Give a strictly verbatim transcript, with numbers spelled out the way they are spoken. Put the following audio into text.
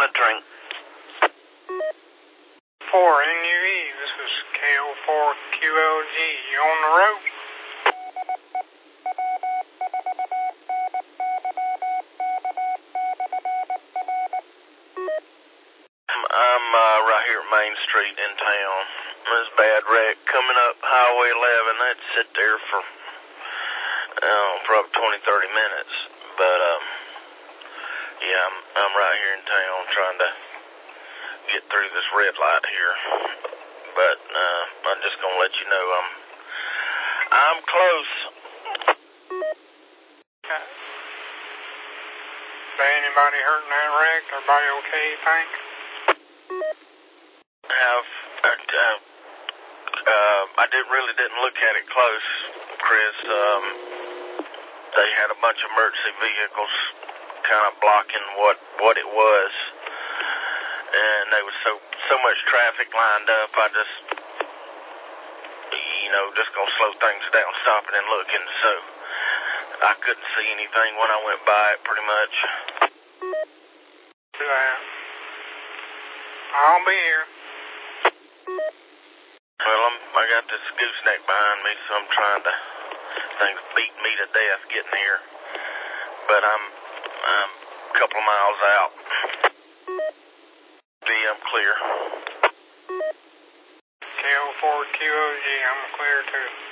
monitoring. four N U E, this is K O four Q L G. You on the road? I'm uh, right here at Main Street in town. There's a bad wreck coming up Highway eleven. I'd sit there for uh, probably twenty, thirty minutes. But, um, yeah, I'm, I'm right here in town trying to get through this red light here. But uh, I'm just going to let you know I'm, I'm close. Okay. Is there anybody hurt in that wreck? Everybody okay, you think? Have, uh, uh, uh, I didn't really didn't look at it close, Chris. Um, they had a bunch of emergency vehicles kind of blocking what, what it was. And there was so, so much traffic lined up, I just, you know, just gonna slow things down, stopping and looking. So I couldn't see anything when I went by it, pretty much. Yeah. I'll be here. Well, I'm, I got this gooseneck behind me, so I'm trying to, things beat me to death getting here. But I'm, I'm a couple of miles out. Yeah, I'm clear. K O four Q O G, I'm clear too.